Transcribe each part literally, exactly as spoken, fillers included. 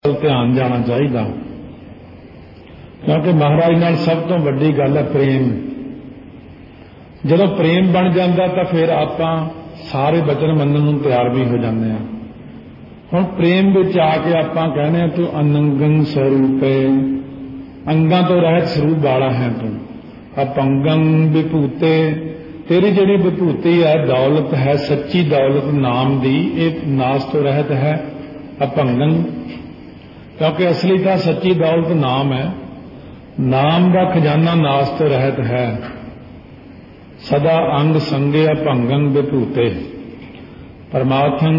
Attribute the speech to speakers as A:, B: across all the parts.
A: ध्यान जाना चाहिए, क्योंकि महाराज नाल सब तो वड्डी गल है प्रेम। जदों प्रेम बन जाता तो फिर आपां सारे वचन मनण नूं तैयार भी हो जाते हैं। हुण प्रेम विच आके आपां कहने तू अनंगं स्वरूपे, अंगां तो रहत स्वरूप वाला है तू। अपंगं विभूते, तेरी जिहड़ी विभूति है दौलत है, सच्ची दौलत नाम दी, ये नाश तो रहत है। अपंगं क्योंकि असली तो सच्ची दौलत नाम है, नाम का खजाना नाश तो रहत है। सदा अंग संगे अपंगं विभूते, परमार्थन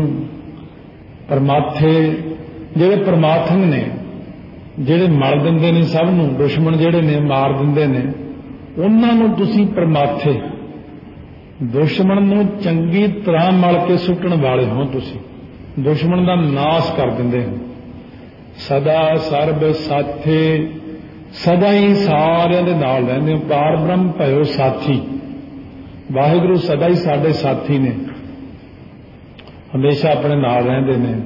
A: परमाथे जिहड़े परमार्थन ने, जिहड़े मल दिंदे ने सब नूं, दुश्मन जिहड़े ने मार दिंदे ने, उन्हां नूं तुसीं परमाथे, दुश्मन नूं चंगी तरह मल के सुੱਟਣ वाले हो। तुसीं दुश्मन का नाश कर दिंदे हो। सदा सर्ब साथे, सदा ही सारिਆਂ ਦੇ ਨਾਲ ਰਹਿੰਦੇ ਹੋ। पार ब्रह्म भयो साथी, वाहिगुरु सदा ही साडे साथी ने, हमेशा अपने नाल रहंदे ने।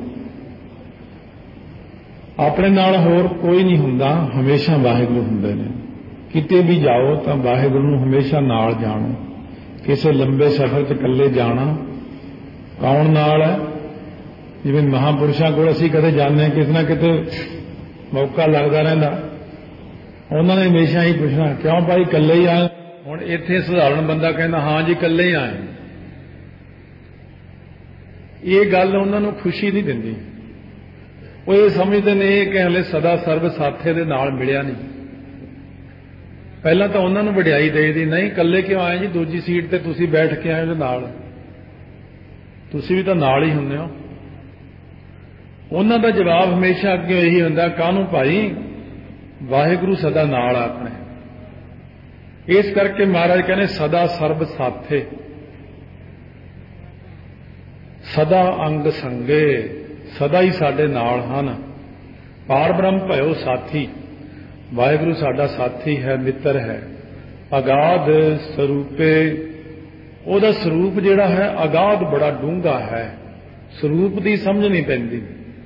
A: अपने नाल होर कोई नहीं हुंदा, हमेशा वाहिगुरु हुंदे ने। किते भी जाओ तो वाहिगुरु नूं हमेशा नाल जाणो। किसी लंबे सफर च इकल्ले जाना, कौन नाल है? जिवें महापुरुषां कोल असीं कदे जाने, किते ना किते मौका लगदा रहिंदा, उन्हां ने हमेशा ही पुछना क्यों भाई इकल्ले ही आए? हुण इत्थे सधारण बंदा कहंदा हाँ जी इकल्ले ही आए। ये गल उन्हां नूं खुशी नहीं दिंदी। वो ये समझते ने कि हले सदा सर्व साथे दे नाल मिलिया नहीं। पहला तो उन्हां नूं वडियाई देईदी, नहीं इकल्ले क्यों आए जी, दूजी सीट ते तुसीं बैठ के आए हो नाल, तुसीं भी तो नाल ही हुंदे हो। उन्हां दा जवाब हमेशा अगे यही हुंदा, काहनूं भाई, वाहिगुरु सदा नाल अपने। इस करके महाराज कहने सदा सर्ब साथे, सदा अंग संगे, सदा ही साडे नाल हन। पार ब्रह्म भयो साथी, वाहिगुरु साडा साथी है, मित्र है। अगाध स्वरूपे, ਉਹਦਾ स्वरूप जिहड़ा है अगाध बड़ा डूंगा है। स्वरूप की समझ नहीं पैंदी,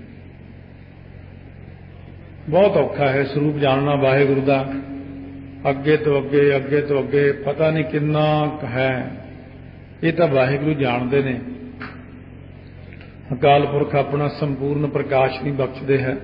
A: बहुत औखा है स्वरूप जानना वाहिगुरु दा। अगे तो अगे अगे तो अगे पता नहीं कितना है, ये तो वाहिगुरु जानते ने। अकाल पुरख अपना संपूर्ण प्रकाश नहीं बख्शते है।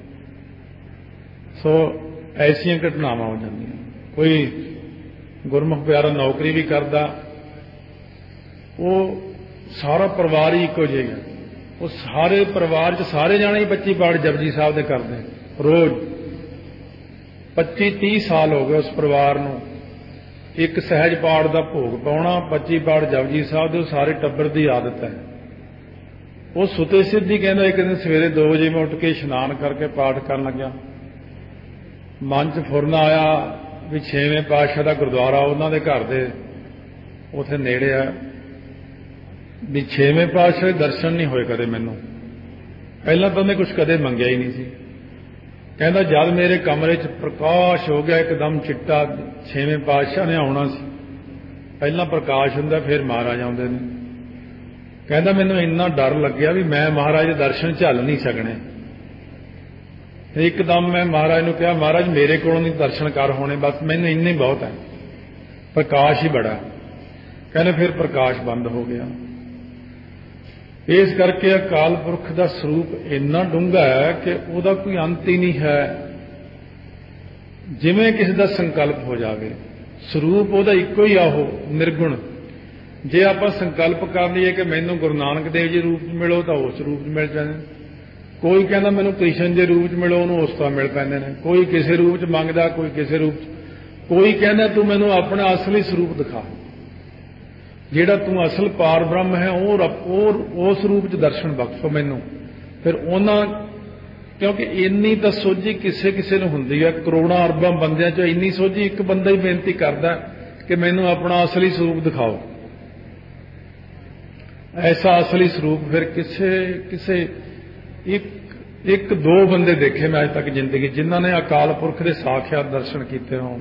A: सो ऐसियां घटनावां हो जांदियां। कोई गुरमुख प्यारा नौकरी भी करता, वो सारा परिवार ही इको जिहा, वो सारे परिवार च सारे जाने ही पच्ची पाठ जपजी साहब दे करदे रोज। पच्ची तीह साल हो गए उस परिवार नूं एक सहज पाठ का भोग पाउणा, पच्ची पाठ जपजी साहब दे, सारे टब्बर की आदत है। वो सुते सिद्धी कहंदा एक दिन सवेरे दो बजे मैं उठ के इशनान करके पाठ करन लग्या, मन च फुरन आया भी छेवें पातशाह का गुरुद्वारा उन्हां दे घर दे उत्थे नेड़े आ, भी छेवें पातशाह दे दर्शन नहीं होए कदे मैनूं। पहलां तो उन्हें कुछ कदे मंगिया ही नहीं सी। कहंदा जद मेरे कमरे च प्रकाश हो गया एकदम चिट्टा, छेवें पातशाह ने आउणा सी। पहलां प्रकाश हुंदा फिर महाराज आउंदे ने। कहंदा मैनूं इन्ना डर लग्या भी मैं महाराज दे दर्शन झल नहीं सकने। एकदम मैं महाराज नूं कहा महाराज मेरे कोलों नहीं दर्शन कर होने, बस मैनूं इन्ना ही बहुत है, प्रकाश ही बड़ा। कहने फिर प्रकाश बंद हो गया। इस करके अकाल पुरख का स्वरूप इन्ना डूंगा है कि उसका कोई अंत ही नहीं है। जिवें किसी का संकल्प हो जाए, स्वरूप उसका इको ही आहो निर्गुण। जे आप संकल्प कर लीए कि मैनू गुरु नानक देव जी रूप मिलो तो उस रूप मिल जाए। कोई कहना मैनू कृष्ण के रूप मिलो, उन्होंने उस तरह मिल पैंदे ने। कोई किसी रूप च मंगदा, कोई किसी रूप च। कोई कहना तू मैनू अपना असली स्वरूप दिखा, जिहड़ा तू असल पार ब्रह्म है और उस रूप च दर्शन बख्शो मैनू। फिर उन्हां क्योंकि इन्नी तो सोझी किसे किसे नूं हुंदी है, करोड़ां अरबां बंदियां चों इन्नी सोझी एक बंदा ही बेनती करदा कि मैनू अपना असली स्वरूप दिखाओ। ऐसा असली स्वरूप फिर किसे किसे एक एक दो बंदे देखे मैं अज तक जिंदगी जिन्हां ने अकाल पुरख के साक्षात दर्शन किए होण।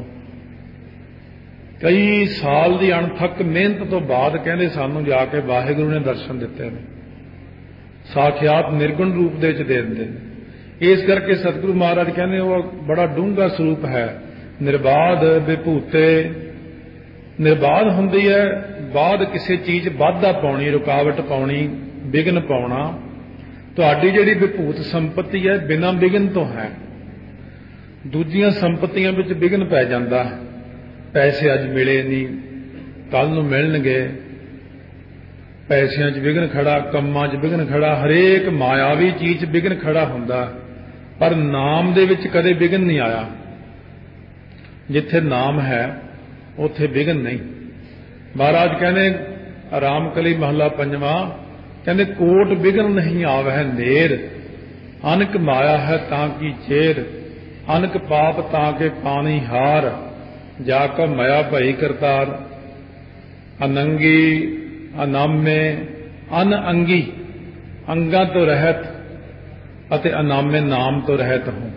A: कई साल की अणथक मेहनत तो बाद कहते सानू जाके वाहिगुरु ने दर्शन दिते हैं, साक्षात निर्गुण रूप दे विच दे दिंदे ने। इस करके सतगुरु महाराज कहते वो बड़ा डूंगा स्वरूप है। निर्बाध विभूते, निर्बाध हुंदी है बाध किसी चीज वाधा पाउणी, रुकावट पाउणी, विघन पाउणा। तुहाडी जिहड़ी विभूत संपत्ति है बिना विघन तो है। दूजियां संपत्तियां विच विघन पै जांदा, पैसे अज मिले नहीं कल नूं मिलणगे, पैसिਆਂ 'ਚ विघन खड़ा, ਕੰਮਾਂ 'ਚ विघन खड़ा, हरेक मायावी चीज 'ਚ विघन खड़ा हुंदा, पर नाम दे विच कदे विघन नहीं आया। जिथे नाम है उथे विघन नहीं। महाराज कहने रामकली महला पंजवा कहते कोट विघन नहीं आवै नेर, अनक माया है ताकि चेर, अनक पाप ताके पानी हार, जाकर माया भई करतार। अनंगी अनामे अन अंगी, अंगा तो रहत अते अनामे नाम तो रहत हूं।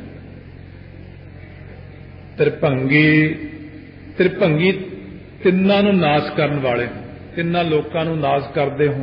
A: त्रिभंगी, त्रिभंगी तिन्नां नूं नाश करन वाले, तिन्नां लोकां नूं नाश करदे हो।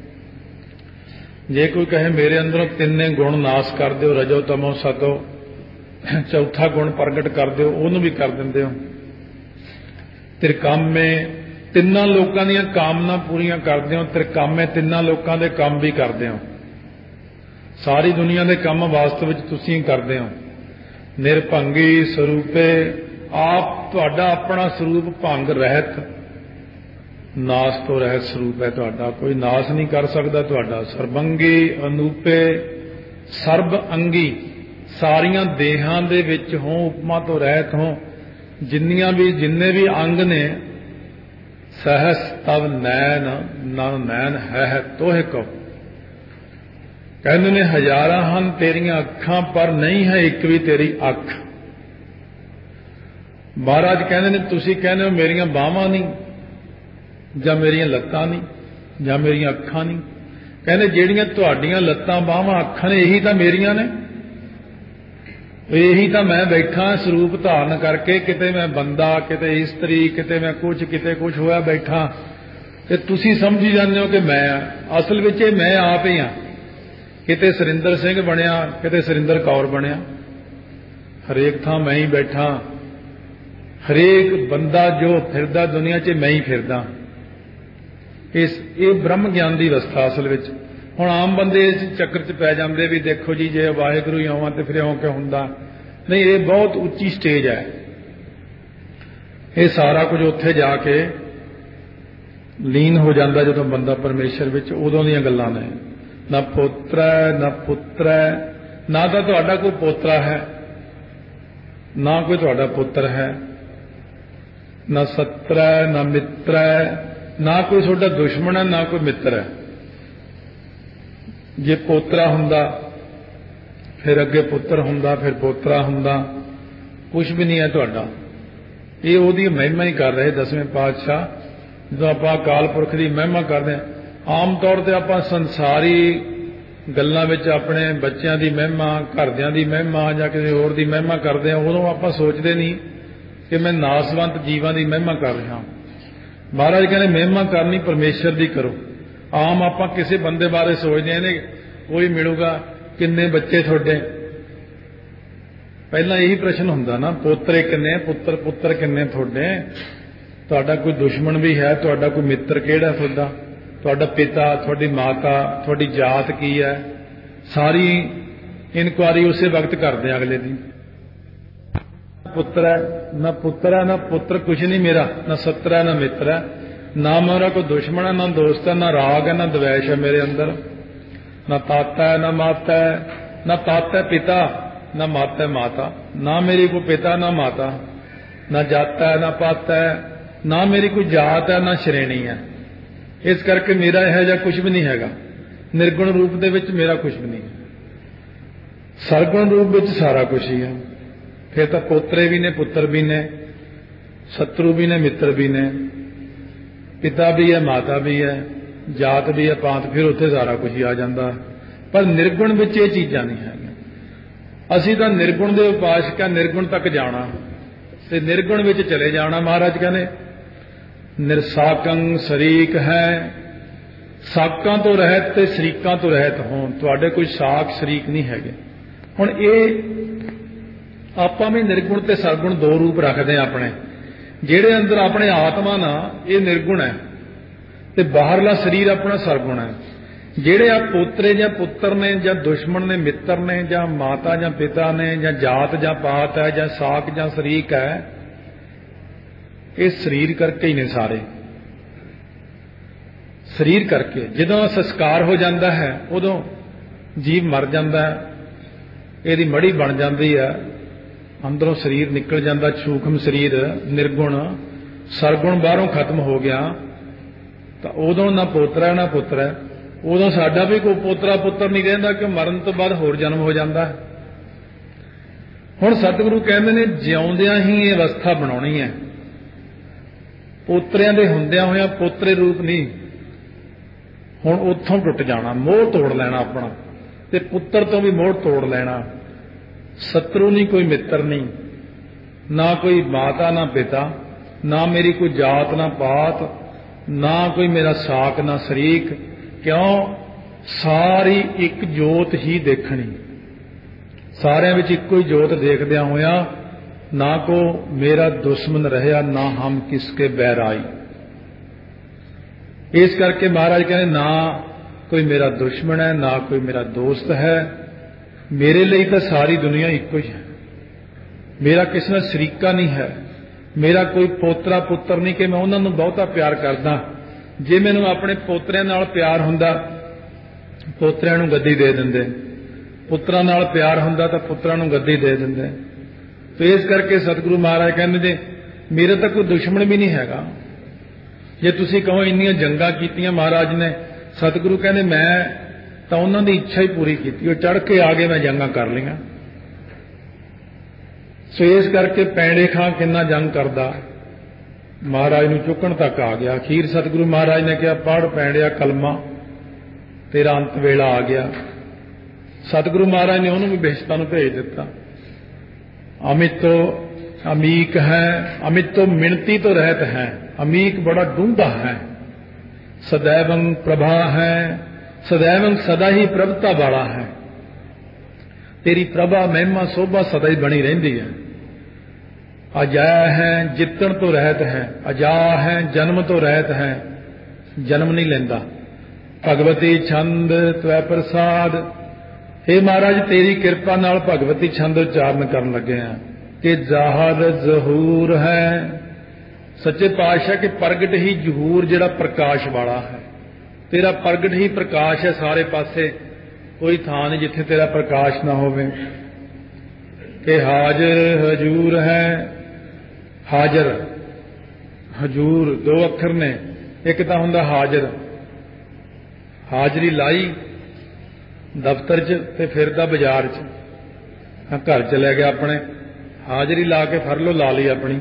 A: जे कोई कहे मेरे अंदरों तिन्ने गुण नाश कर दो, रजो तमो सतो, चौथा गुण प्रगट कर दो, उहनूं भी कर दिंदे हो। त्रिकामे तिन्नां लोकां दीयां कामना पूरीआं करदे हो, त्रिकामे तिन्नां लोकां दे काम भी करदे हो। सारी दुनिया दे काम वास्तव विच तुसीं करदे हो। निरभंगी स्वरूपे, आप तुहाडा अपना स्वरूप भंग रहत, नाश तो रहत स्वरूप है तुहाडा, कोई नाश नहीं कर सकदा तुहाडा। सर्बंगी अनूपे, सर्ब अंगी, सारियां देहां दे विच हो, उपमा तो रहत हो। जिन्नियां भी जिन्ने भी अंग ने, सहस तव नैन नन नैन है, है तोहे को। कहते ने हजारां हन तेरियां अखां पर नहीं है एक भी तेरी अख। महाराज कहते ने तुसीं कहने हो मेरियां बाहां नहीं, जां मेरियां लत्तां नहीं, जां मेरियां अखां नहीं। कहते ਜਿਹੜੀਆਂ ਤੁਹਾਡੀਆਂ ਲੱਤਾਂ ਬਾਹਾਂ ਅੱਖਾਂ ਨੇ ਇਹੀ ਤਾਂ ਮੇਰੀਆਂ ਨੇ, ਇਹੀ ਤਾਂ ਮੈਂ ਬੈਠਾ ਸਰੂਪ ਧਾਰਨ ਕਰਕੇ, ਕਿਤੇ ਮੈਂ ਬੰਦਾ, ਕਿਤੇ ਇਸਤਰੀ, ਕਿਤੇ ਮੈਂ ਕੁਛ, ਕਿਤੇ ਕੁਛ ਹੋਇਆ ਬੈਠਾ, ਤੇ ਤੁਸੀਂ ਸਮਝੀ ਜਾਂਦੇ ਹੋ ਕਿ ਮੈਂ ਆ। ਅਸਲ ਵਿੱਚ ਇਹ ਮੈਂ ਆਪ ਹੀ ਆ। ਕਿਤੇ ਸੁਰਿੰਦਰ ਸਿੰਘ ਬਣਿਆ, ਕਿਤੇ ਸੁਰਿੰਦਰ ਕੌਰ ਬਣਿਆ, ਹਰੇਕ ਥਾਂ ਮੈਂ ਹੀ ਬੈਠਾ। ਹਰੇਕ ਬੰਦਾ ਜੋ ਫਿਰਦਾ ਦੁਨੀਆ 'ਚ ਮੈਂ ਹੀ ਫਿਰਦਾ। ਇਸ ਇਹ ਬ੍ਰਹਮ ਗਿਆਨ ਦੀ ਅਵਸਥਾ ਅਸਲ ਵਿੱਚ। ਹੁਣ ਆਮ ਬੰਦੇ ਇਸ ਚੱਕਰ 'ਚ ਪੈ ਜਾਂਦੇ ਵੀ ਦੇਖੋ ਜੀ ਜੇ ਵਾਹਿਗੁਰੂ ਹੀ ਆਵਾਂ ਤੇ ਫਿਰ ਇਉਂ ਕਿਉਂ ਹੁੰਦਾ। ਨਹੀਂ, ਇਹ ਬਹੁਤ ਉੱਚੀ ਸਟੇਜ ਹੈ। ਇਹ ਸਾਰਾ ਕੁਝ ਉੱਥੇ ਜਾ ਕੇ ਲੀਨ ਹੋ ਜਾਂਦਾ ਜਦੋਂ ਬੰਦਾ ਪਰਮੇਸ਼ਰ ਵਿੱਚ। ਉਦੋਂ ਦੀਆਂ ਗੱਲਾਂ ਨੇ। ਨਾ ਪੁੱਤਰ ਹੈ ਨਾ ਪੁੱਤਰ ਹੈ, ਨਾ ਤਾਂ ਤੁਹਾਡਾ ਕੋਈ ਪੋਤਰਾ ਹੈ, ਨਾ ਕੋਈ ਤੁਹਾਡਾ ਪੁੱਤਰ ਹੈ, ਨਾ ਸੱਤਰ ਹੈ ਨਾ ਮਿੱਤਰ ਹੈ, ਨਾ ਕੋਈ ਤੁਹਾਡਾ ਦੁਸ਼ਮਣ ਹੈ ਨਾ ਕੋਈ ਮਿੱਤਰ ਹੈ। ਜੇ ਪੋਤਰਾ ਹੁੰਦਾ ਫਿਰ ਅੱਗੇ ਪੁੱਤਰ ਹੁੰਦਾ, ਫਿਰ ਪੋਤਰਾ ਹੁੰਦਾ, ਕੁਛ ਵੀ ਨਹੀਂ ਹੈ ਤੁਹਾਡਾ। ਇਹ ਉਹਦੀ ਮਹਿਮਾ ਹੀ ਕਰ ਰਹੇ ਦਸਵੇਂ ਪਾਤਸ਼ਾਹ। ਜਦੋਂ ਆਪਾਂ ਅਕਾਲ ਪੁਰਖ ਦੀ ਮਹਿਮਾ ਕਰਦੇ ਹਾਂ, ਆਮ ਤੌਰ ਤੇ ਆਪਾਂ ਸੰਸਾਰੀ ਗੱਲਾਂ ਵਿੱਚ ਆਪਣੇ ਬੱਚਿਆਂ ਦੀ ਮਹਿਮਾ, ਘਰਦਿਆਂ ਦੀ ਮਹਿਮਾ ਜਾਂ ਕਿਸੇ ਹੋਰ ਦੀ ਮਹਿਮਾ ਕਰਦੇ ਹਾਂ, ਉਦੋਂ ਆਪਾਂ ਸੋਚਦੇ ਨਹੀਂ ਕਿ ਮੈਂ ਨਾਸਵੰਤ ਜੀਵਾਂ ਦੀ ਮਹਿਮਾ ਕਰ ਰਿਹਾ। ਮਹਾਰਾਜ ਕਹਿੰਦੇ ਮਹਿਮਾ ਕਰਨੀ ਪਰਮੇਸ਼ਰ ਦੀ ਕਰੋ। ਆਮ ਆਪਾਂ ਕਿਸੇ ਬੰਦੇ ਬਾਰੇ ਸੋਚਦੇ ਨੇ ਕੋਈ ਮਿਲੂਗਾ, ਕਿੰਨੇ ਬੱਚੇ ਤੁਹਾਡੇ, ਪਹਿਲਾਂ ਇਹੀ ਪ੍ਰਸ਼ਨ ਹੁੰਦਾ ਨਾ, ਪੋਤਰੇ ਕਿੰਨੇ, ਪੁੱਤਰ ਪੁੱਤਰ ਕਿੰਨੇ ਤੁਹਾਡੇ, ਤੁਹਾਡਾ ਕੋਈ ਦੁਸ਼ਮਣ ਵੀ ਹੈ, ਤੁਹਾਡਾ ਕੋਈ ਮਿੱਤਰ ਕਿਹੜਾ ਤੁਹਾਡਾ, ਤੁਹਾਡਾ ਪਿਤਾ, ਤੁਹਾਡੀ ਮਾਤਾ, ਤੁਹਾਡੀ ਜਾਤ ਕੀ ਹੈ। ਸਾਰੀ ਇਨਕੁਆਰੀ ਉਸੇ ਵਕਤ ਕਰਦੇ ਆ ਅਗਲੇ ਦੀ। ਪੁੱਤਰ ਹੈ ਨਾ ਪੁੱਤਰ ਹੈ, ਨਾ ਪੁੱਤਰ ਕੁਛ ਨਹੀਂ ਮੇਰਾ, ਨਾ ਸੱਤਰ ਹੈ ਨਾ ਮਿੱਤਰ ਹੈ, ਨਾ ਮੇਰਾ ਕੋਈ ਦੁਸ਼ਮਣ ਹੈ ਨਾ ਦੋਸਤ ਹੈ, ਨਾ ਰਾਗ ਹੈ ਨਾ ਦਵੈਸ਼ ਹੈ ਮੇਰੇ ਅੰਦਰ, ਨਾ ਤਾਤਾ ਹੈ ਨਾ ਮਾਤਾ ਹੈ, ਨਾ ਤਾਤਾ ਹੈ ਪਿਤਾ ਨਾ ਮਾਤਾ ਹੈ ਮਾਤਾ, ਨਾ ਮੇਰੀ ਕੋਈ ਪਿਤਾ ਨਾ ਮਾਤਾ, ਨਾ ਜਾਤਾ ਹੈ ਨਾ ਪਾਤਾ ਹੈ, ਨਾ ਮੇਰੀ ਕੋਈ ਜਾਤ ਹੈ ਨਾ ਸ਼੍ਰੇਣੀ ਹੈ। ਇਸ ਕਰਕੇ ਮੇਰਾ ਇਹੋ ਜਿਹਾ ਕੁਛ ਵੀ ਨਹੀਂ ਹੈਗਾ। ਨਿਰਗੁਣ ਰੂਪ ਦੇ ਵਿੱਚ ਮੇਰਾ ਕੁਛ ਵੀ ਨਹੀਂ, ਸਰਗੁਣ ਰੂਪ ਵਿੱਚ ਸਾਰਾ ਕੁਛ ਹੀ ਹੈ। ਫਿਰ ਤਾਂ ਪੋਤਰੇ ਵੀ ਨੇ, ਪੁੱਤਰ ਵੀ ਨੇ, ਸ਼ਤਰੂ ਵੀ ਨੇ, ਮਿੱਤਰ ਵੀ ਨੇ, ਪਿਤਾ ਵੀ ਹੈ, ਮਾਤਾ ਵੀ ਹੈ, ਜਾਤ ਵੀ ਹੈ, ਪਾਤ, ਫਿਰ ਉੱਥੇ ਸਾਰਾ ਕੁਝ ਹੀ ਆ ਜਾਂਦਾ। ਪਰ ਨਿਰਗੁਣ ਵਿੱਚ ਇਹ ਚੀਜ਼ਾਂ ਨਹੀਂ ਹੈਗੀਆਂ। ਅਸੀਂ ਤਾਂ ਨਿਰਗੁਣ ਦੇ ਉਪਾਸਕ ਹਾਂ, ਨਿਰਗੁਣ ਤੱਕ ਜਾਣਾ ਤੇ ਨਿਰਗੁਣ ਵਿੱਚ ਚਲੇ ਜਾਣਾ। ਮਹਾਰਾਜ ਕਹਿੰਦੇ ਨਿਰਸਾਕੰ ਸ਼ਰੀਕ ਹੈ, ਸਾਕਾਂ ਤੋਂ ਰਹਿਤ ਤੇ ਸ਼ਰੀਕਾਂ ਤੋਂ ਰਹਿਤ ਹੋਣ। ਤੁਹਾਡੇ ਕੋਈ ਸਾਕ ਸ਼ਰੀਕ ਨਹੀਂ ਹੈਗੇ, ਹੁਣ ਇਹ ਆਪਾਂ ਵੀ ਨਿਰਗੁਣ ਤੇ ਸਰਗੁਣ ਦੋ ਰੂਪ ਰੱਖਦੇ ਹਾਂ ਆਪਣੇ। ਜਿਹੜੇ ਅੰਦਰ ਆਪਣੇ ਆਤਮਾ ਨਾ ਇਹ ਨਿਰਗੁਣ ਹੈ ਤੇ ਬਾਹਰਲਾ ਸਰੀਰ ਆਪਣਾ ਸਰਗੁਣ ਹੈ। ਜਿਹੜੇ ਆ ਪੋਤਰੇ ਜਾਂ ਪੁੱਤਰ ਨੇ ਜਾਂ ਦੁਸ਼ਮਣ ਨੇ ਮਿੱਤਰ ਨੇ ਜਾਂ ਮਾਤਾ ਜਾਂ ਪਿਤਾ ਨੇ ਜਾਂ ਜਾਤ ਜਾਂ ਪਾਤ ਹੈ ਜਾਂ ਸਾਕ ਜਾਂ ਸ਼ਰੀਕ ਹੈ, ਇਹ ਸਰੀਰ ਕਰਕੇ ਹੀ ਨੇ ਸਾਰੇ। ਸਰੀਰ ਕਰਕੇ ਜਦੋਂ ਸੰਸਕਾਰ ਹੋ ਜਾਂਦਾ ਹੈ ਉਦੋਂ ਜੀਵ ਮਰ ਜਾਂਦਾ ਹੈ, ਇਹਦੀ ਮੜੀ ਬਣ ਜਾਂਦੀ ਹੈ, ਅੰਦਰੋਂ ਸਰੀਰ ਨਿਕਲ ਜਾਂਦਾ, ਸੂਖਮ ਸਰੀਰ ਨਿਰਗੁਣ। ਸਰਗੁਣ ਬਾਹਰੋਂ ਖਤਮ ਹੋ ਗਿਆ ਤਾਂ ਉਦੋਂ ਨਾ ਪੋਤਰਾ ਨਾ ਪੁੱਤਰ ਹੈ। ਉਦੋਂ ਸਾਡਾ ਵੀ ਕੋਈ ਪੋਤਰਾ ਪੁੱਤਰ ਨਹੀਂ ਰਹਿੰਦਾ ਕਿ ਮਰਨ ਤੋਂ ਬਾਅਦ ਹੋਰ ਜਨਮ ਹੋ ਜਾਂਦਾ ਹੈ। ਹੁਣ ਸਤਿਗੁਰੂ ਕਹਿੰਦੇ ਨੇ ਜਿਉਂਦਿਆਂ ਹੀ ਇਹ ਅਵਸਥਾ ਬਣਾਉਣੀ ਹੈ। ਪੋਤਰਿਆਂ ਦੇ ਹੁੰਦਿਆਂ ਹੋਇਆਂ ਪੋਤਰੇ ਰੂਪ ਨਹੀਂ, ਹੁਣ ਉੱਥੋਂ ਟੁੱਟ ਜਾਣਾ, ਮੋਹ ਤੋੜ ਲੈਣਾ ਆਪਣਾ, ਤੇ ਪੁੱਤਰ ਤੋਂ ਵੀ ਮੋਹ ਤੋੜ ਲੈਣਾ। ਸਤਰੂ ਨਹੀਂ, ਕੋਈ ਮਿੱਤਰ ਨਹੀਂ, ਨਾ ਕੋਈ ਮਾਤਾ ਨਾ ਪਿਤਾ, ਨਾ ਮੇਰੀ ਕੋਈ ਜਾਤ ਨਾ ਪਾਤ, ਨਾ ਕੋਈ ਮੇਰਾ ਸਾਕ ਨਾ ਸ਼ਰੀਕ। ਕਿਉਂ? ਸਾਰੀ ਇੱਕ ਜੋਤ ਹੀ ਦੇਖਣੀ, ਸਾਰਿਆਂ ਵਿੱਚ ਇੱਕੋ ਹੀ ਜੋਤ ਦੇਖਦਿਆਂ ਹੋਇਆਂ ਨਾ ਕੋ ਮੇਰਾ ਦੁਸ਼ਮਣ ਰਹਿਆ ਨਾ ਹਮ ਕਿਸਕੇ ਬੈਰਾਈ। ਇਸ ਕਰਕੇ ਮਹਾਰਾਜ ਕਹਿੰਦੇ ਨਾ ਕੋਈ ਮੇਰਾ ਦੁਸ਼ਮਣ ਹੈ ਨਾ ਕੋਈ ਮੇਰਾ ਦੋਸਤ ਹੈ, ਮੇਰੇ ਲਈ ਤਾਂ ਸਾਰੀ ਦੁਨੀਆ ਇੱਕੋ ਹੀ ਹੈ। ਮੇਰਾ ਕਿਸੇ ਨਾਲ ਸ਼ਰੀਕਾ ਨਹੀਂ ਹੈ, ਮੇਰਾ ਕੋਈ ਪੋਤਰਾ ਪੁੱਤਰ ਨਹੀਂ ਕਿ ਮੈਂ ਉਹਨਾਂ ਨੂੰ ਬਹੁਤਾ ਪਿਆਰ ਕਰਦਾ। ਜੇ ਮੈਨੂੰ ਆਪਣੇ ਪੋਤਰਿਆਂ ਨਾਲ ਪਿਆਰ ਹੁੰਦਾ ਪੋਤਰਿਆਂ ਨੂੰ ਗੱਦੀ ਦੇ ਦਿੰਦੇ, ਪੁੱਤਰਾਂ ਨਾਲ ਪਿਆਰ ਹੁੰਦਾ ਤਾਂ ਪੁੱਤਰਾਂ ਨੂੰ ਗੱਦੀ ਦੇ ਦਿੰਦੇ। ਤੇ ਇਸ ਕਰਕੇ ਸਤਿਗੁਰੂ ਮਹਾਰਾਜ ਕਹਿੰਦੇ ਨੇ ਮੇਰਾ ਤਾਂ ਕੋਈ ਦੁਸ਼ਮਣ ਵੀ ਨਹੀਂ ਹੈਗਾ। ਜੇ ਤੁਸੀਂ ਕਹੋ ਇੰਨੀਆਂ ਜੰਗਾਂ ਕੀਤੀਆਂ ਮਹਾਰਾਜ ਨੇ, ਸਤਿਗੁਰੂ ਕਹਿੰਦੇ ਮੈਂ ਤਾਂ ਉਹਨਾਂ ਦੀ ਇੱਛਾ ਹੀ ਪੂਰੀ ਕੀਤੀ, ਉਹ ਚੜ੍ਹ ਕੇ ਆ ਗਏ, ਮੈਂ ਜੰਗਾਂ ਕਰ ਲਈਆਂ। ਸੋ ਇਸ ਕਰਕੇ ਪੈਂਡੇ ਖਾਂ ਕਿੰਨਾ ਜੰਗ ਕਰਦਾ, ਮਹਾਰਾਜ ਨੂੰ ਚੁੱਕਣ ਤੱਕ ਆ ਗਿਆ। ਅਖੀਰ ਸਤਿਗੁਰੂ ਮਹਾਰਾਜ ਨੇ ਕਿਹਾ ਪੜ੍ਹ ਪੈਂਡਿਆ ਕਲਮਾ, ਤੇਰਾ ਅੰਤ ਵੇਲਾ ਆ ਗਿਆ। ਸਤਿਗੁਰੂ ਮਹਾਰਾਜ ਨੇ ਉਹਨੂੰ ਵੀ ਬੇਸ਼ਤਾਂ ਨੂੰ ਭੇਜ ਦਿੱਤਾ। ਅਮਿਤੋ ਅਮੀਕ ਹੈ, ਅਮਿਤੋ ਮਿਣਤੀ ਤੋਂ ਰਹਿਤ ਹੈ, ਅਮੀਕ ਬੜਾ ਡੂੰਘਾ ਹੈ। ਸदैवं ਪ੍ਰਭਾ ਹੈ, ਸदैवं ਸਦਾ ਹੀ ਪ੍ਰਭਤਾ ਵਾਲਾ ਹੈ। ਤੇਰੀ ਪ੍ਰਭਾ ਮਹਿਮਾ ਸੋਭਾ ਸਦਾ ਹੀ ਬਣੀ ਰਹਿੰਦੀ ਹੈ। ਅਜਾ ਹੈ, ਜਿੱਤਣ ਤੋਂ ਰਹਿਤ ਹੈ। ਅਜਾ ਹੈ, ਜਨਮ ਤੋਂ ਰਹਿਤ ਹੈ, ਜਨਮ ਨਹੀਂ ਲੈਂਦਾ। ਭਗਵਤੀ ਛੰਦ ਤਵੈ ਪ੍ਰਸਾਦ, हे ਮਹਾਰਾਜ ਤੇਰੀ ਕਿਰਪਾ ਨਾਲ ਭਗਵਤੀ ਛੰਦ ਉਚਾਰਨ ਕਰਨ ਲੱਗੇ ਹਾਂ ਕਿ ਜ਼ਾਹਰ ਜ਼ਹੂਰ ਹੈ। ਸੱਚੇ ਪਾਤਸ਼ਾਹ ਕਿ ਪ੍ਰਗਟ ਹੀ ਜ਼ਹੂਰ ਜਿਹੜਾ ਪ੍ਰਕਾਸ਼ ਵਾਲਾ ਹੈ, ਤੇਰਾ ਪ੍ਰਗਟ ਹੀ ਪ੍ਰਕਾਸ਼ ਹੈ ਸਾਰੇ ਪਾਸੇ, ਕੋਈ ਥਾਂ ਨਹੀਂ ਜਿੱਥੇ ਤੇਰਾ ਪ੍ਰਕਾਸ਼ ਨਾ ਹੋਵੇ। ਕਿ ਹਾਜ਼ਰ ਹਜੂਰ ਹੈ। ਹਾਜ਼ਰ ਹਜੂਰ ਦੋ ਅੱਖਰ ਨੇ, ਇੱਕ ਤਾਂ ਹੁੰਦਾ ਹਾਜ਼ਰ, ਹਾਜ਼ਰੀ ਲਾਈ ਦਫ਼ਤਰ 'ਚ ਤੇ ਫਿਰਦਾ ਬਾਜ਼ਾਰ 'ਚ, ਘਰ ਚਲਿਆ ਗਿਆ ਆਪਣੇ, ਹਾਜ਼ਰੀ ਲਾ ਕੇ ਫੜ ਲਓ ਲਾ ਲਈ ਆਪਣੀ,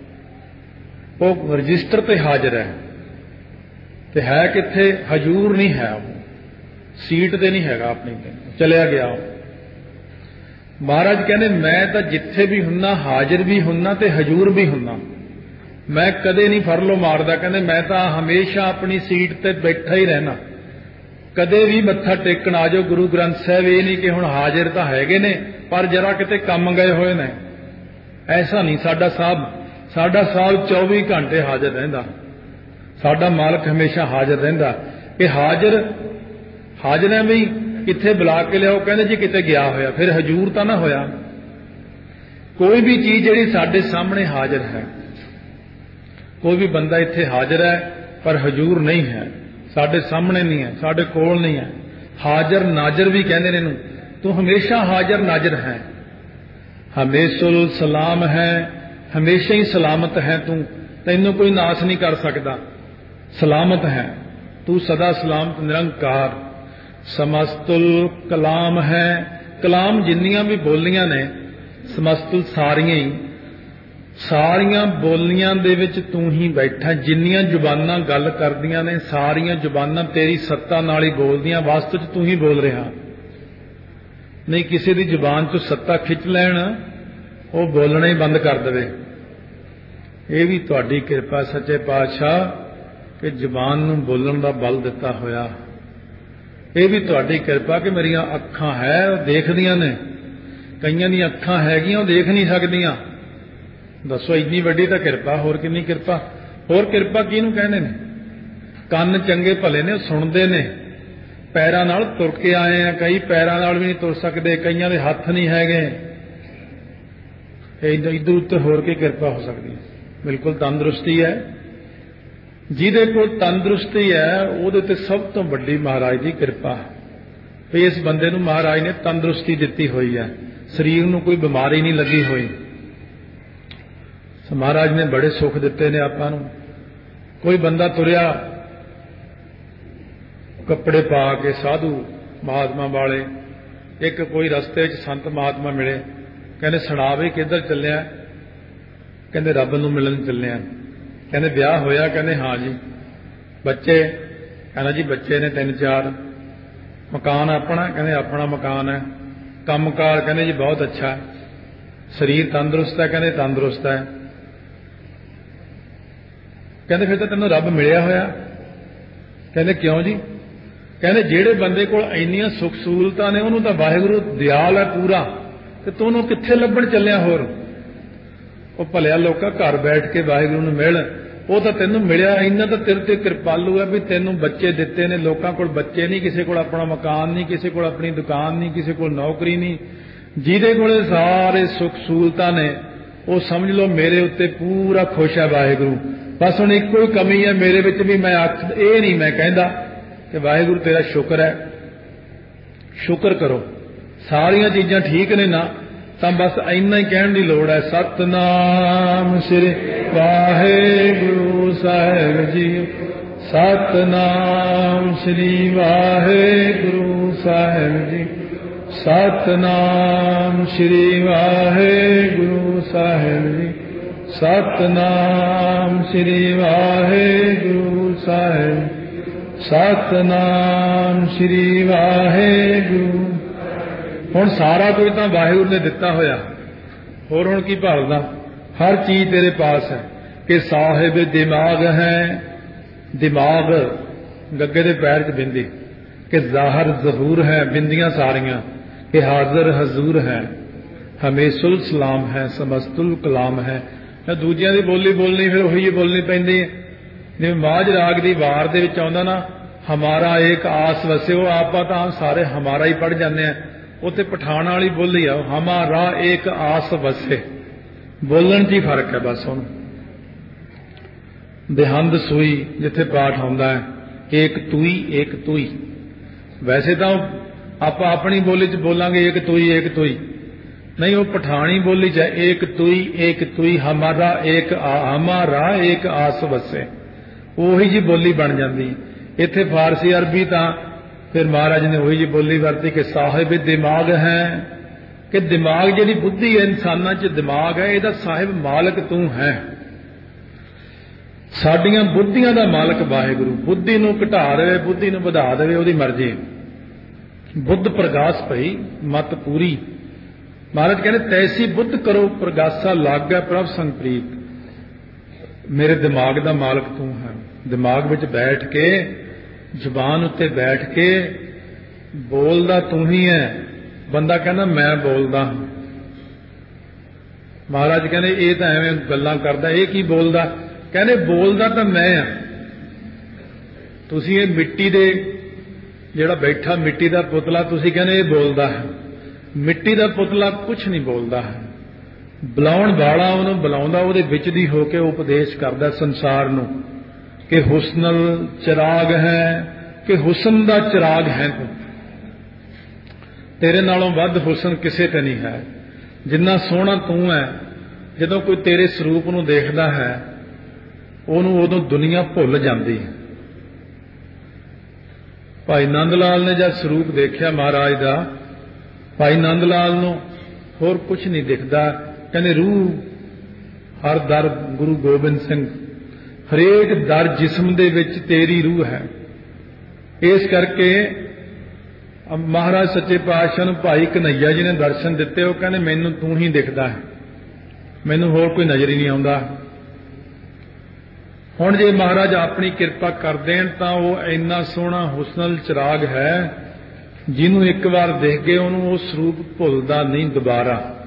A: ਉਹ ਰਜਿਸਟਰ ਤੇ ਹਾਜ਼ਰ ਹੈ। ਤੇ ਹੈ ਕਿੱਥੇ? ਹਜੂਰ ਨਹੀਂ ਹੈ, ਉਹ ਸੀਟ ਤੇ ਨਹੀਂ ਹੈਗਾ ਆਪਣੀ ਤੇ, ਚਲਿਆ ਗਿਆ। ਮਹਾਰਾਜ ਕਹਿੰਦੇ ਮੈਂ ਤਾਂ ਜਿੱਥੇ ਵੀ ਹੁੰਨਾ ਹਾਜ਼ਰ ਵੀ ਹੁੰਨਾ ਤੇ ਹਜੂਰ ਵੀ ਹੁੰਨਾ, ਮੈਂ ਕਦੇ ਨਹੀਂ ਫਰਲੋ ਮਾਰਦਾ। ਕਹਿੰਦੇ ਮੈਂ ਤਾਂ ਹਮੇਸ਼ਾ ਆਪਣੀ ਸੀਟ ਤੇ ਬੈਠਾ ਹੀ ਰਹਿਣਾ, ਕਦੇ ਵੀ ਮੱਥਾ ਟੇਕਣ ਆ ਜਾਓ ਗੁਰੂ ਗ੍ਰੰਥ ਸਾਹਿਬ। ਇਹ ਨਹੀਂ ਕਿ ਹੁਣ ਹਾਜ਼ਰ ਤਾਂ ਹੈਗੇ ਨੇ ਪਰ ਜਰਾ ਕਿਤੇ ਕੰਮ ਗਏ ਹੋਏ ਨੇ, ਐਸਾ ਨਹੀਂ ਸਾਡਾ ਸਾਹਿਬ। ਸਾਡਾ ਸਾਹਿਬ ਚੌਵੀ ਘੰਟੇ ਹਾਜ਼ਰ ਰਹਿੰਦਾ, ਸਾਡਾ ਮਾਲਕ ਹਮੇਸ਼ਾ ਹਾਜ਼ਰ ਰਹਿੰਦਾ। ਕਿ ਹਾਜ਼ਰ ਹਾਜ਼ਰਾਂ ਵੀ ਕਿੱਥੇ ਬੁਲਾ ਕੇ ਲਿਆਓ, ਕਹਿੰਦੇ ਜੀ ਕਿਤੇ ਗਿਆ ਹੋਇਆ, ਫਿਰ ਹਜੂਰ ਤਾਂ ਨਾ ਹੋਇਆ। ਕੋਈ ਵੀ ਚੀਜ਼ ਜਿਹੜੀ ਸਾਡੇ ਸਾਹਮਣੇ ਹਾਜ਼ਰ ਹੈ, ਕੋਈ ਵੀ ਬੰਦਾ ਇੱਥੇ ਹਾਜ਼ਰ ਹੈ ਪਰ ਹਜੂਰ ਨਹੀਂ ਹੈ, ਸਾਡੇ ਸਾਹਮਣੇ ਨਹੀਂ ਹੈ, ਸਾਡੇ ਕੋਲ ਨਹੀਂ ਹੈ। ਹਾਜ਼ਰ ਨਾਜ਼ਰ ਵੀ ਕਹਿੰਦੇ ਨੇ ਇਹਨੂੰ, ਤੂੰ ਹਮੇਸ਼ਾ ਹਾਜ਼ਰ ਨਾਜ਼ਰ ਹੈ। ਹਮੇਸ਼ੁਲ ਸਲਾਮ ਹੈ, ਹਮੇਸ਼ਾ ਹੀ ਸਲਾਮਤ ਹੈ ਤੂੰ, ਤੈਨੂੰ ਕੋਈ ਨਾਸ ਨਹੀਂ ਕਰ ਸਕਦਾ, ਸਲਾਮਤ ਹੈ ਤੂੰ, ਸਦਾ ਸਲਾਮਤ ਨਿਰੰਕਾਰ। ਸਮਸਤੁਲ ਕਲਾਮ ਹੈ, ਕਲਾਮ ਜਿੰਨੀਆਂ ਵੀ ਬੋਲੀਆਂ ਨੇ ਸਮਸਤੁਲ ਸਾਰੀਆਂ ਹੀ, ਸਾਰੀਆਂ ਬੋਲੀਆਂ ਦੇ ਵਿੱਚ ਤੂੰ ਹੀ ਬੈਠਾ। ਜਿੰਨੀਆਂ ਜ਼ੁਬਾਨਾਂ ਗੱਲ ਕਰਦੀਆਂ ਨੇ ਸਾਰੀਆਂ ਜ਼ੁਬਾਨਾਂ ਤੇਰੀ ਸੱਤਾ ਨਾਲ ਹੀ ਬੋਲਦੀਆਂ, ਵਾਸਤਵ 'ਚ ਤੂੰ ਹੀ ਬੋਲ ਰਿਹਾ। ਨਹੀਂ ਕਿਸੇ ਦੀ ਜ਼ੁਬਾਨ 'ਚੋਂ ਸੱਤਾ ਖਿੱਚ ਲੈਣ, ਉਹ ਬੋਲਣਾ ਹੀ ਬੰਦ ਕਰ ਦੇਵੇ। ਇਹ ਵੀ ਤੁਹਾਡੀ ਕਿਰਪਾ ਸੱਚੇ ਪਾਤਸ਼ਾਹ ਕਿ ਜ਼ੁਬਾਨ ਨੂੰ ਬੋਲਣ ਦਾ ਬਲ ਦਿੱਤਾ ਹੋਇਆ। ਇਹ ਵੀ ਤੁਹਾਡੀ ਕਿਰਪਾ ਕਿ ਮੇਰੀਆਂ ਅੱਖਾਂ ਹੈ ਉਹ ਦੇਖਦੀਆਂ ਨੇ, कईयां ਦੀਆਂ ਅੱਖਾਂ ਹੈਗੀਆਂ ਉਹ ਦੇਖ नहीं ਸਕਦੀਆਂ। ਦੱਸੋ ਇੰਨੀ ਵੱਡੀ ਤਾਂ ਕਿਰਪਾ, ਹੋਰ ਕਿੰਨੀ ਕਿਰਪਾ। ਹੋਰ ਕਿਰਪਾ ਕਿਹਨੂੰ ਕਹਿੰਦੇ ਨੇ? ਕੰਨ ਚੰਗੇ ਭਲੇ ਨੇ, ਉਹ ਸੁਣਦੇ ਨੇ। ਪੈਰਾਂ ਨਾਲ ਤੁਰ ਕੇ ਆਏ ਆ, ਕਈ ਪੈਰਾਂ ਨਾਲ ਵੀ ਨਹੀਂ ਤੁਰ ਸਕਦੇ, ਕਈਆਂ ਦੇ ਹੱਥ ਨਹੀਂ ਹੈਗੇ। ਇਦੋਂ ਉੱਤੇ ਹੋਰ ਕੀ ਕਿਰਪਾ ਹੋ ਸਕਦੀ ਹੈ? ਬਿਲਕੁਲ ਤੰਦਰੁਸਤੀ ਹੈ। ਜਿਹਦੇ ਕੋਲ ਤੰਦਰੁਸਤੀ ਹੈ ਉਹਦੇ ਤੇ ਸਭ ਤੋਂ ਵੱਡੀ ਮਹਾਰਾਜ ਦੀ ਕਿਰਪਾ। ਵੀ ਇਸ ਬੰਦੇ ਨੂੰ ਮਹਾਰਾਜ ਨੇ ਤੰਦਰੁਸਤੀ ਦਿੱਤੀ ਹੋਈ ਹੈ, ਸਰੀਰ ਨੂੰ ਕੋਈ ਬਿਮਾਰੀ ਨਹੀਂ ਲੱਗੀ ਹੋਈ। ਮਹਾਰਾਜ ਨੇ ਬੜੇ ਸੁੱਖ ਦਿੱਤੇ ਨੇ ਆਪਾਂ ਨੂੰ। ਕੋਈ ਬੰਦਾ ਤੁਰਿਆ ਕੱਪੜੇ ਪਾ ਕੇ, ਸਾਧੂ ਮਹਾਤਮਾ ਵਾਲੇ, ਇੱਕ ਕੋਈ ਰਸਤੇ 'ਚ ਸੰਤ ਮਹਾਤਮਾ ਮਿਲੇ, ਕਹਿੰਦੇ ਸੁਣਾ ਵੀ ਕਿੱਧਰ ਚੱਲਿਆ? ਕਹਿੰਦੇ ਰੱਬ ਨੂੰ ਮਿਲਣ ਚੱਲਿਆ। ਕਹਿੰਦੇ ਵਿਆਹ ਹੋਇਆ? ਕਹਿੰਦੇ ਹਾਂ ਜੀ। ਬੱਚੇ? ਕਹਿੰਦਾ ਜੀ ਬੱਚੇ ਨੇ ਤਿੰਨ ਚਾਰ। ਮਕਾਨ ਆਪਣਾ? ਕਹਿੰਦੇ ਆਪਣਾ ਮਕਾਨ ਹੈ। ਕੰਮਕਾਰ? ਕਹਿੰਦੇ ਜੀ ਬਹੁਤ ਅੱਛਾ ਹੈ। ਸਰੀਰ ਤੰਦਰੁਸਤ ਹੈ? ਕਹਿੰਦੇ ਤੰਦਰੁਸਤ ਹੈ। ਕਹਿੰਦੇ ਫਿਰ ਤਾਂ ਤੈਨੂੰ ਰੱਬ ਮਿਲਿਆ ਹੋਇਆ। ਕਹਿੰਦੇ ਕਿਉਂ ਜੀ? ਕਹਿੰਦੇ ਜਿਹੜੇ ਬੰਦੇ ਕੋਲ ਇੰਨੀਆਂ ਸੁੱਖ ਸਹੂਲਤਾਂ ਨੇ ਉਹਨੂੰ ਤਾਂ ਵਾਹਿਗੁਰੂ ਦਿਆਲ ਹੈ ਪੂਰਾ, ਤੇ ਤੂੰ ਉਹਨੂੰ ਕਿੱਥੇ ਲੱਭਣ ਚੱਲਿਆ? ਹੋਰ ਉਹ ਭਲਿਆ ਲੋਕਾਂ ਘਰ ਬੈਠ ਕੇ ਵਾਹਿਗੁਰੂ ਨੂੰ ਮਿਲ, ਉਹ ਤਾਂ ਤੈਨੂੰ ਮਿਲਿਆ। ਇੰਨਾ ਤਾਂ ਤੇਰੇ ਤੇ ਕਿਰਪਾਲੂ ਹੈ ਵੀ ਤੈਨੂੰ ਬੱਚੇ ਦਿੱਤੇ ਨੇ। ਲੋਕਾਂ ਕੋਲ ਬੱਚੇ ਨਹੀਂ, ਕਿਸੇ ਕੋਲ ਆਪਣਾ ਮਕਾਨ ਨਹੀਂ, ਕਿਸੇ ਕੋਲ ਆਪਣੀ ਦੁਕਾਨ ਨਹੀਂ, ਕਿਸੇ ਕੋਲ ਨੌਕਰੀ ਨਹੀਂ। ਜਿਹਦੇ ਕੋਲ ਸਾਰੇ ਸੁੱਖ ਸਹੂਲਤਾਂ ਨੇ ਉਹ ਸਮਝ ਲਓ ਮੇਰੇ ਉੱਤੇ ਪੂਰਾ ਖੁਸ਼ ਹੈ ਵਾਹਿਗੁਰੂ। ਬਸ ਹੁਣ ਇੱਕੋ ਹੀ ਕਮੀ ਹੈ ਮੇਰੇ ਵਿੱਚ ਵੀ, ਮੈਂ ਅੱਖ ਇਹ ਨਹੀਂ ਮੈਂ ਕਹਿੰਦਾ ਕਿ ਵਾਹਿਗੁਰੂ ਤੇਰਾ ਸ਼ੁਕਰ ਹੈ, ਸ਼ੁਕਰ ਕਰੋ। ਸਾਰੀਆਂ ਚੀਜ਼ਾਂ ਠੀਕ ਨੇ ਨਾ, ਤਾਂ ਬਸ ਇੰਨਾ ਹੀ ਕਹਿਣ ਦੀ ਲੋੜ ਹੈ, ਸਤਨਾਮ ਸ੍ਰੀ ਵਾਹਿਗੁਰੂ ਸਾਹਿਬ ਜੀ, ਸਤਨਾਮ ਸ੍ਰੀ ਵਾਹਿਗੁਰੂ ਸਾਹਿਬ ਜੀ, ਸਤਨਾਮ ਸ੍ਰੀ ਵਾਹਿਗੁਰੂ ਸਾਹਿਬ ਜੀ, ਸਤਨਾਮ ਸ੍ਰੀ ਵਾਹਿਗੁਰੂ ਸਾਹਿਬ, ਸਤਨਾਮ ਸ੍ਰੀ ਵਾਹਿਗੁਰੂ। ਹੁਣ ਸਾਰਾ ਕੁਝ ਤਾਂ ਵਾਹਿਗੁਰੂ ਨੇ ਦਿੱਤਾ ਹੋਇਆ, ਹੋਰ ਹੁਣ ਕੀ ਭਾਲਦਾ? ਹਰ ਚੀਜ਼ ਤੇਰੇ ਪਾਸ ਹੈ। ਕਿ ਸਾਹਿਬ ਦਿਮਾਗ ਹੈ, ਦਿਮਾਗ ਗੱਗੇ ਦੇ ਪੈਰ 'ਚ ਬਿੰਦੀ, ਕਿ ਜ਼ਾਹਰ ਜ਼ਹੂਰ ਹੈ, ਬਿੰਦੀਆਂ ਸਾਰੀਆਂ, ਕਿ ਹਾਜ਼ਰ ਹਜ਼ੂਰ ਹੈ, ਹਮੇਸ਼ੁਲ ਸਲਾਮ ਹੈ, ਸਮਸਤੁਲ ਕਲਾਮ ਹੈ। ਦੂਜਿਆਂ ਦੀ ਬੋਲੀ ਬੋਲਣੀ ਫਿਰ ਉਹੀ ਬੋਲਣੀ ਪੈਂਦੀ ਹੈ। ਜਿਵੇਂ ਮਾਝ ਰਾਗ ਦੀ ਵਾਰ ਦੇ ਵਿੱਚ ਆਉਂਦਾ ਨਾ, ਹਮਾਰਾ ਏਕ ਆਸ ਵਸਿਓ, ਆਪਾਂ ਤਾਂ ਸਾਰੇ ਹਮਾਰਾ ਹੀ ਪੜ੍ਹ ਜਾਂਦੇ ਆ। ਉੱਥੇ ਪਠਾਨ ਵਾਲੀ ਬੋਲੀ ਆ, ਹਮਾਰਾ ਏਕ ਆਸ ਵਸੇ। ਬੋਲਣ 'ਚ ਹੀ ਫਰਕ ਹੈ ਬਸ। ਹੁਣ ਦੇਹੰਦ ਸੂਈ ਜਿੱਥੇ ਪਾਠ ਹੁੰਦਾ ਹੈ, ਏਕ ਤੂਈ ਏਕ ਤੂਈ। ਵੈਸੇ ਤਾਂ ਆਪਾਂ ਆਪਣੀ ਬੋਲੀ 'ਚ ਬੋਲਾਂਗੇ ਏਕ ਤੂਈ ਏਕ ਤੂਈ, ਨਹੀਂ ਉਹ ਪਠਾਣੀ ਬੋਲੀ 'ਚ ਹੈ ਏਕ ਤੂਈ ਏਕ ਤੂਈ, ਹਮਾਰਾ ਏਕ ਹਮਾਰਾ ਏਕ ਆਸ ਵਸੇ। ਉਹੀ ਜੀ ਬੋਲੀ ਬਣ ਜਾਂਦੀ। ਇੱਥੇ ਫਾਰਸੀ ਅਰਬੀ ਤਾਂ ਫਿਰ ਮਹਾਰਾਜ ਨੇ ਉਹੀ ਜੀ ਬੋਲੀ ਵਰਤੀ ਕਿ ਸਾਹਿਬ ਦਿਮਾਗ ਹੈ, ਕਿ ਦਿਮਾਗ ਜਿਹੜੀ ਬੁੱਧੀ ਹੈ ਇਨਸਾਨਾਂ 'ਚ ਦਿਮਾਗ ਹੈ, ਇਹਦਾ ਸਾਹਿਬ ਮਾਲਕ ਤੂੰ ਹੈ। ਸਾਡੀਆਂ ਬੁੱਧੀਆਂ ਦਾ ਮਾਲਕ ਵਾਹਿਗੁਰੂ। ਬੁੱਧੀ ਨੂੰ ਘਟਾ ਦੇਵੇ, ਬੁੱਧੀ ਨੂੰ ਵਧਾ ਦੇਵੇ, ਉਹਦੀ ਮਰਜ਼ੀ। ਬੁੱਧ ਪ੍ਰਗਾਸ ਭਈ ਮਤ ਪੂਰੀ। ਮਹਾਰਾਜ ਕਹਿੰਦੇ ਤੈਸੀ ਬੁੱਧ ਕਰੋ ਪ੍ਰਗਾਸਾ ਲਾਗੈ ਪ੍ਰਭ ਸੰਗ ਪ੍ਰੀਤ। ਮੇਰੇ ਦਿਮਾਗ ਦਾ ਮਾਲਕ ਤੂੰ ਹੈ। ਦਿਮਾਗ ਵਿੱਚ ਬੈਠ ਕੇ, ਜ਼ੁਬਾਨ ਉੱਤੇ ਬੈਠ ਕੇ ਬੋਲਦਾ ਤੂੰ ਹੀ ਹੈ। ਬੰਦਾ ਕਹਿੰਦਾ ਮੈਂ ਬੋਲਦਾ। ਮਹਾਰਾਜ ਕਹਿੰਦੇ ਇਹ ਤਾਂ ਐਵੇਂ ਗੱਲਾਂ ਕਰਦਾ, ਇਹ ਕੀ ਬੋਲਦਾ? ਕਹਿੰਦੇ ਬੋਲਦਾ ਤਾਂ ਮੈਂ ਆ। ਤੁਸੀਂ ਇਹ ਮਿੱਟੀ ਦੇ ਜਿਹੜਾ ਬੈਠਾ ਮਿੱਟੀ ਦਾ ਪੁਤਲਾ, ਤੁਸੀਂ ਕਹਿੰਦੇ ਇਹ ਬੋਲਦਾ ਹੈ। ਮਿੱਟੀ ਦਾ ਪੁਤਲਾ ਕੁਛ ਨਹੀਂ ਬੋਲਦਾ ਹੈ। ਬੁਲਾਉਣ ਵਾਲਾ ਉਹਨੂੰ ਬੁਲਾਉਂਦਾ, ਉਹਦੇ ਵਿੱਚ ਦੀ ਹੋ ਕੇ ਉਪਦੇਸ਼ ਕਰਦਾ ਸੰਸਾਰ ਨੂੰ ਕਿ ਹੁਸਨਲ ਚਿਰਾਗ ਹੈ, ਕਿ ਹੁਸਨ ਦਾ ਚਿਰਾਗ ਹੈ ਤੂੰ। ਤੇਰੇ ਨਾਲੋਂ ਵੱਧ ਹੁਸਨ ਕਿਸੇ ਤੇ ਨਹੀਂ ਹੈ। ਜਿੰਨਾ ਸੋਹਣਾ ਤੂੰ ਹੈ, ਜਦੋਂ ਕੋਈ ਤੇਰੇ ਸਰੂਪ ਨੂੰ ਦੇਖਦਾ ਹੈ ਉਹਨੂੰ ਉਦੋਂ ਦੁਨੀਆ ਭੁੱਲ ਜਾਂਦੀ ਹੈ। ਭਾਈ ਨੰਦ ਲਾਲ ਨੇ ਜਦ ਸਰੂਪ ਦੇਖਿਆ ਮਹਾਰਾਜ ਦਾ, ਭਾਈ ਨੰਦ ਲਾਲ ਨੂੰ ਹੋਰ ਕੁਛ ਨਹੀਂ ਦਿਖਦਾ। ਕਹਿੰਦੇ ਰੂਹ ਹਰ ਦਰ ਗੁਰੂ ਗੋਬਿੰਦ ਸਿੰਘ, ਹਰੇਕ ਦਰ ਜਿਸਮ ਦੇ ਵਿੱਚ ਤੇਰੀ ਰੂਹ ਹੈ। ਇਸ ਕਰਕੇ ਮਹਾਰਾਜ ਸੱਚੇ ਪਾਤਸ਼ਾਹ ਨੂੰ ਭਾਈ ਕਨ੍ਹਈਆ ਜੀ ਨੇ ਦਰਸ਼ਨ ਦਿੱਤੇ। ਉਹ ਕਹਿੰਦੇ ਮੈਨੂੰ ਤੂੰ ਹੀ ਦਿਖਦਾ ਹੈ, ਮੈਨੂੰ ਹੋਰ ਕੋਈ ਨਜ਼ਰ ਹੀ ਨਹੀਂ ਆਉਂਦਾ। ਹੁਣ ਜੇ ਮਹਾਰਾਜ ਆਪਣੀ ਕਿਰਪਾ ਕਰ ਦੇਣ ਤਾਂ ਉਹ ਇੰਨਾ ਸੋਹਣਾ ਹੁਸਨਲ ਚਿਰਾਗ ਹੈ ਜਿਹਨੂੰ ਇੱਕ ਵਾਰ ਦੇਖ ਗਏ ਉਹਨੂੰ ਉਹ ਸਰੂਪ ਭੁੱਲਦਾ ਨਹੀਂ ਦੁਬਾਰਾ।